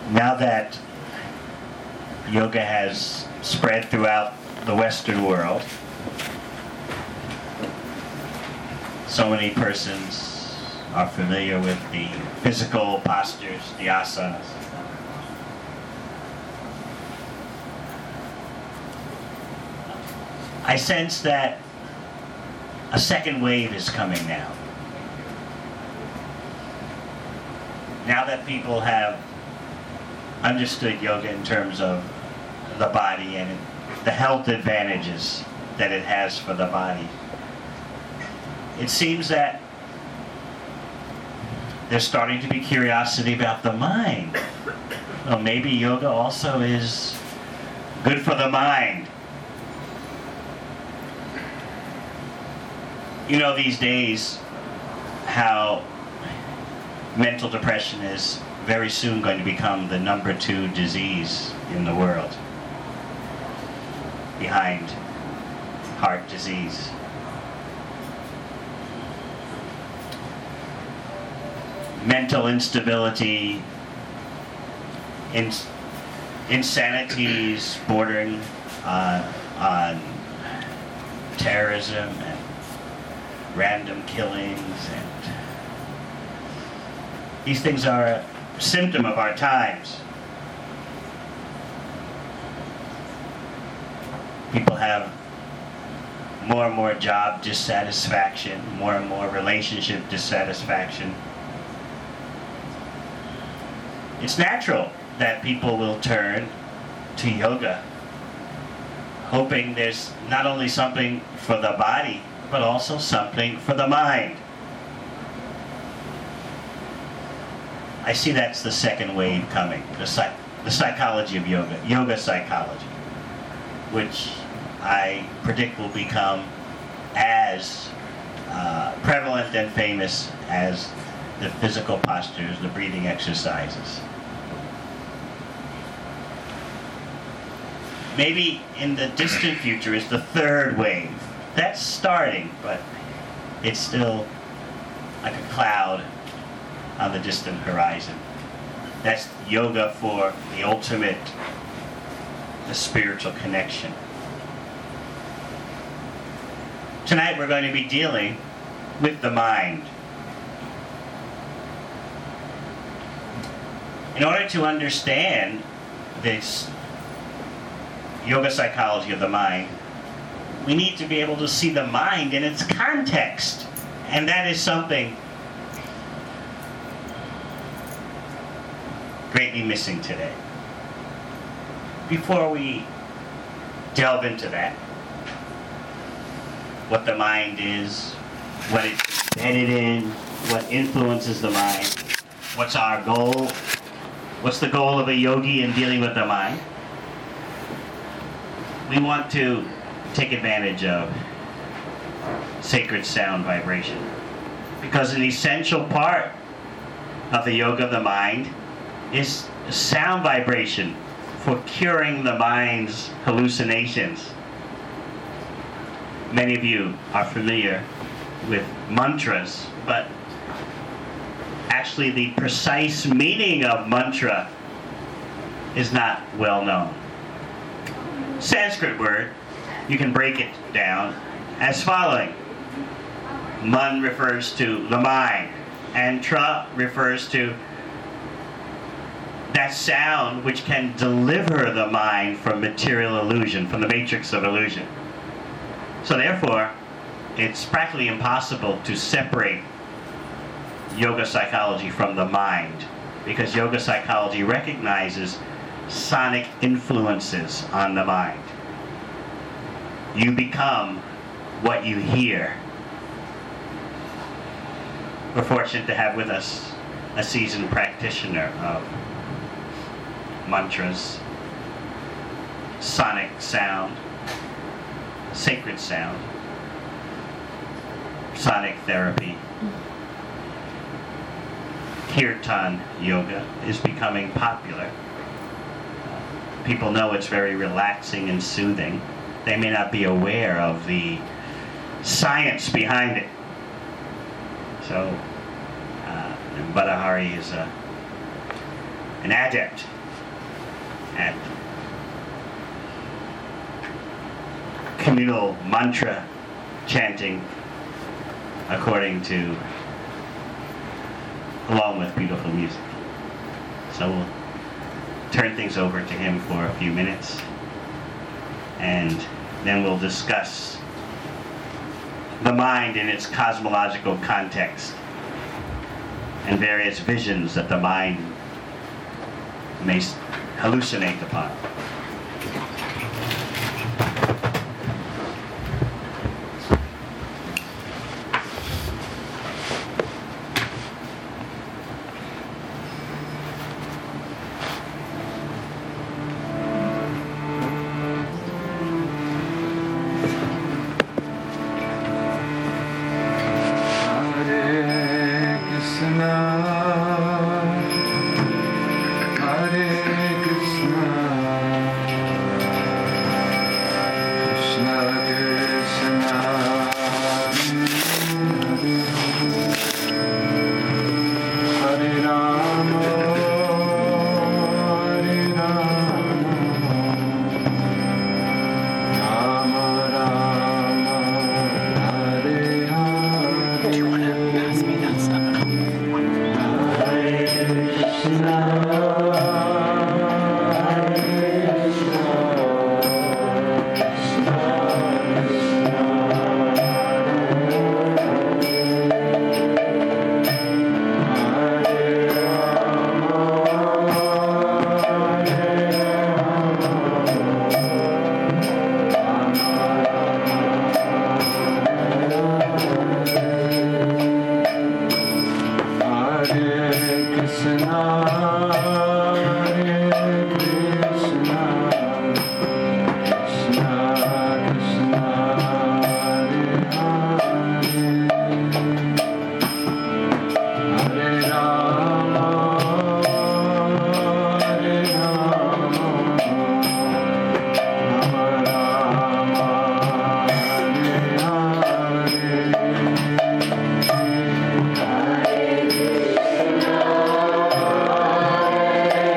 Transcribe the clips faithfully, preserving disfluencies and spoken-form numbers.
now that yoga has spread throughout the Western world, so many persons are familiar with the physical postures, the asanas. I sense that a second wave is coming now. Now that people have understood yoga in terms of the body and the health advantages that it has for the body, it seems that there's starting to be curiosity about the mind. Well, maybe yoga also is good for the mind. You know these days how mental depression is very soon going to become the number two disease in the world, behind heart disease. Mental instability, ins- insanities bordering on, on terrorism and random killings, and these things are a symptom of our times. People have more and more job dissatisfaction, more and more relationship dissatisfaction. It's natural that people will turn to yoga, hoping there's not only something for the body, but also something for the mind. I see that's the second wave coming, the, psych- the psychology of yoga, yoga psychology, which I predict will become as uh, prevalent and famous as the physical postures, the breathing exercises. Maybe in the distant future is the third wave. That's starting, but it's still like a cloud on the distant horizon. That's yoga for the ultimate, the spiritual connection. Tonight we're going to be dealing with the mind. In order to understand this yoga psychology of the mind, we need to be able to see the mind in its context. And that is something greatly missing today. Before we delve into that, what the mind is, what it's embedded in, what influences the mind, what's our goal, what's the goal of a yogi in dealing with the mind, we want to take advantage of sacred sound vibration, because an essential part of the yoga of the mind is sound vibration for curing the mind's hallucinations. Many of you are familiar with mantras, but actually the precise meaning of mantra is not well known. Sanskrit word, you can break it down as following. Man refers to the mind, and tra refers to that sound which can deliver the mind from material illusion, from the matrix of illusion. So therefore, it's practically impossible to separate yoga psychology from the mind, because yoga psychology recognizes sonic influences on the mind. You become what you hear. We're fortunate to have with us a seasoned practitioner of mantras, sonic sound, sacred sound, sonic therapy. Kirtan yoga is becoming popular. People know it's very relaxing and soothing. They may not be aware of the science behind it. So, uh, Badahari is a an adept at communal mantra chanting according to, along with beautiful music. So we'll turn things over to him for a few minutes, and then we'll discuss the mind in its cosmological context and various visions that the mind may hallucinate upon. Hare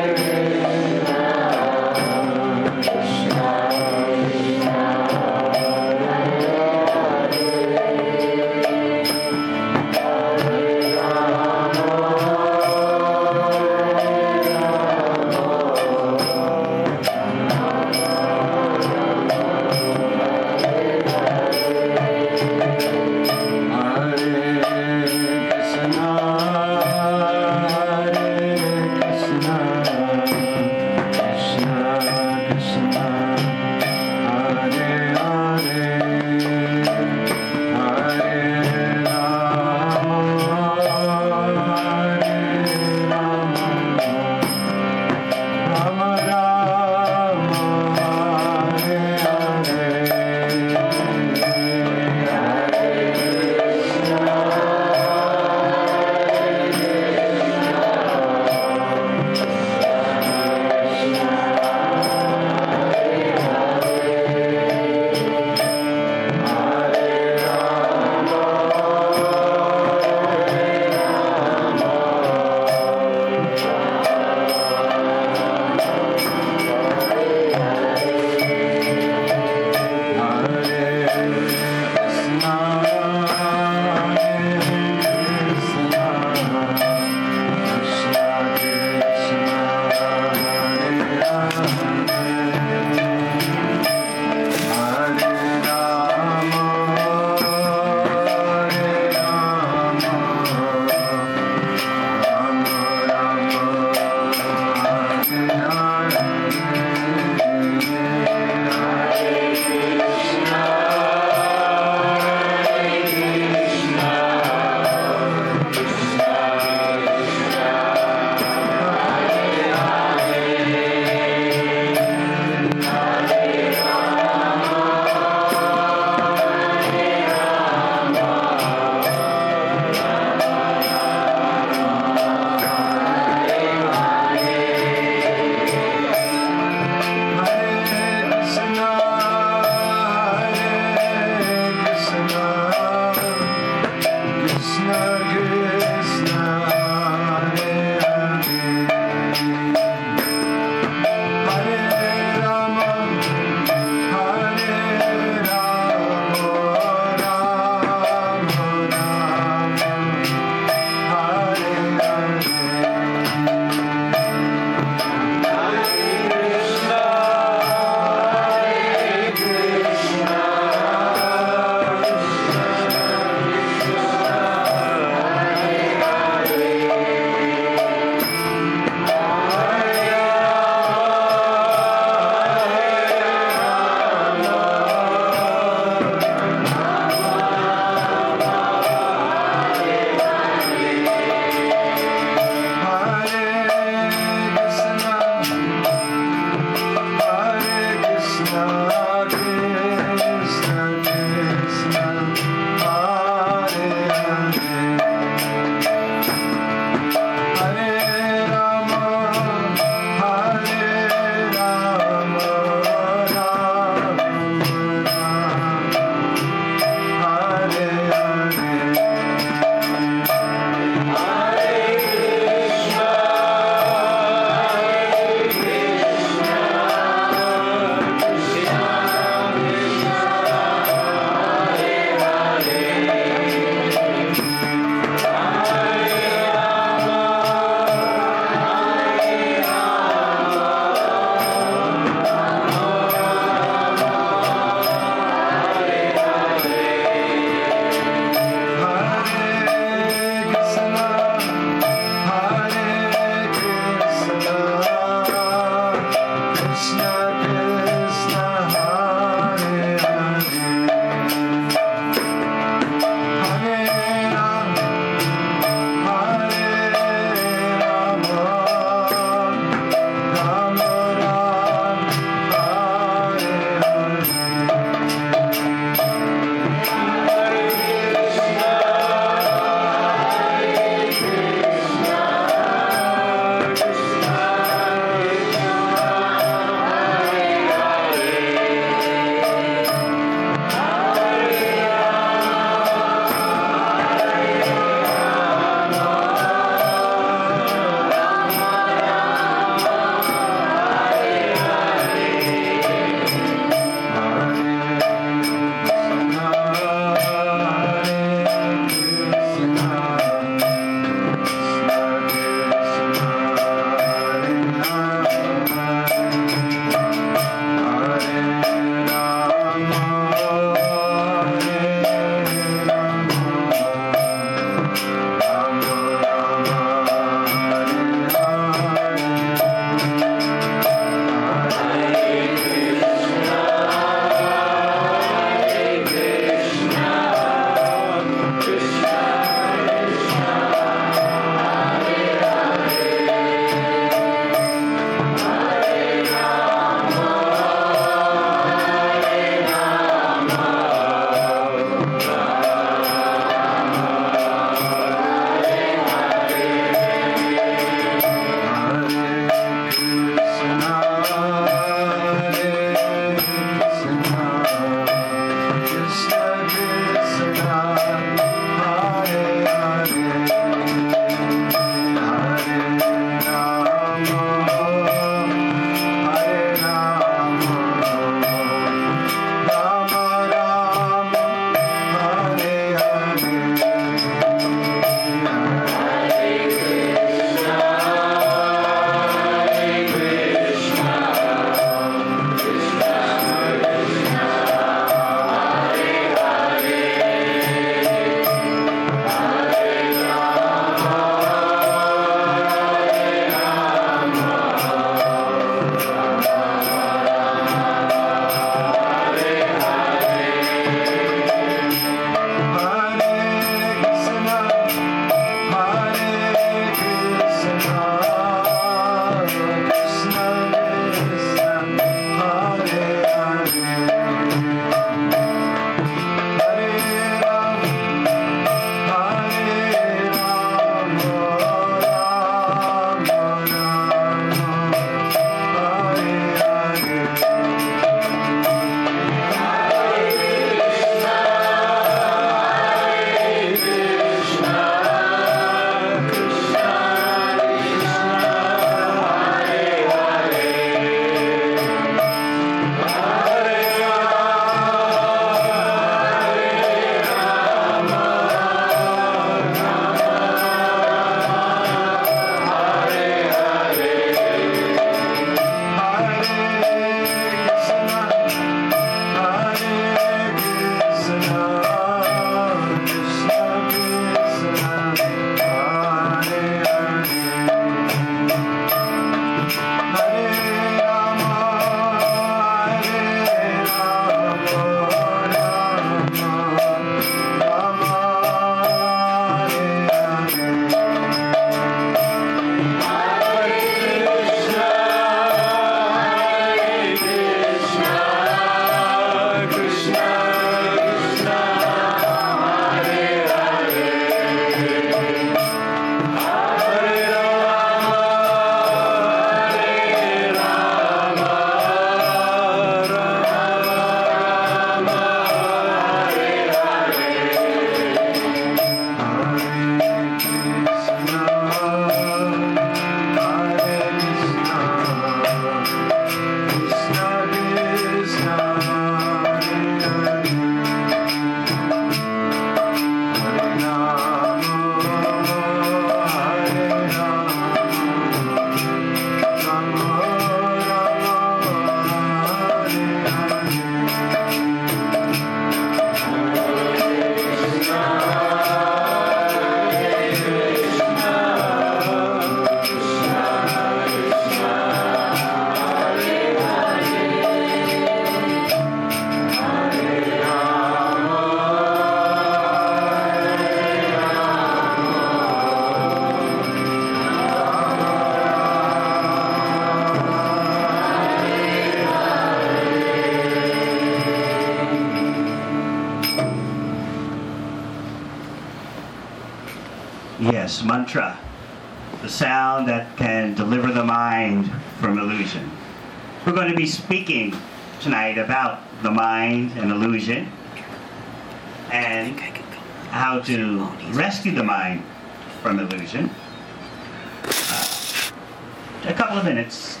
Yes, mantra. The sound that can deliver the mind from illusion. We're going to be speaking tonight about the mind and illusion and how to rescue the mind from illusion. Uh, a couple of minutes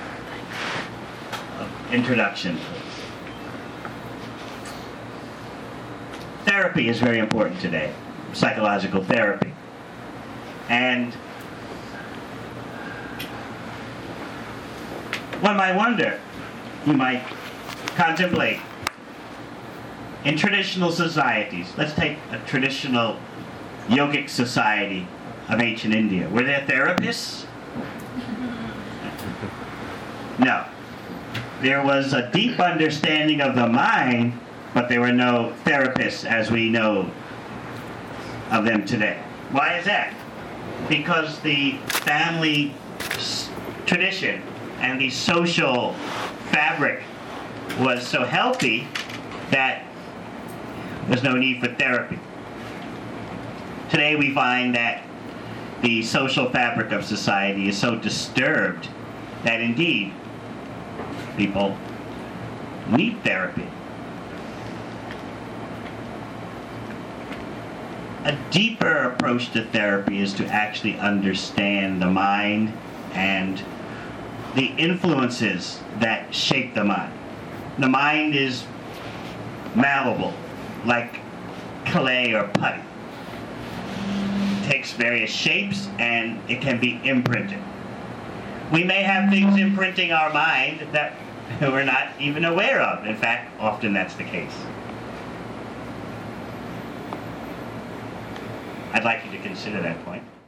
of introduction. Therapy is very important today, psychological therapy. And one might wonder, you might contemplate, in traditional societies, let's take a traditional yogic society of ancient India, were there therapists? No. There was a deep understanding of the mind, but there were no therapists as we know of them today. Why is that? Because the family s- tradition and the social fabric was so healthy that there's no need for therapy. Today we find that the social fabric of society is so disturbed that indeed people need therapy. A deeper approach to therapy is to actually understand the mind and the influences that shape the mind. The mind is malleable, like clay or putty. It takes various shapes and it can be imprinted. We may have things imprinting our mind that we're not even aware of. In fact, often that's the case. I'd like you to consider that point.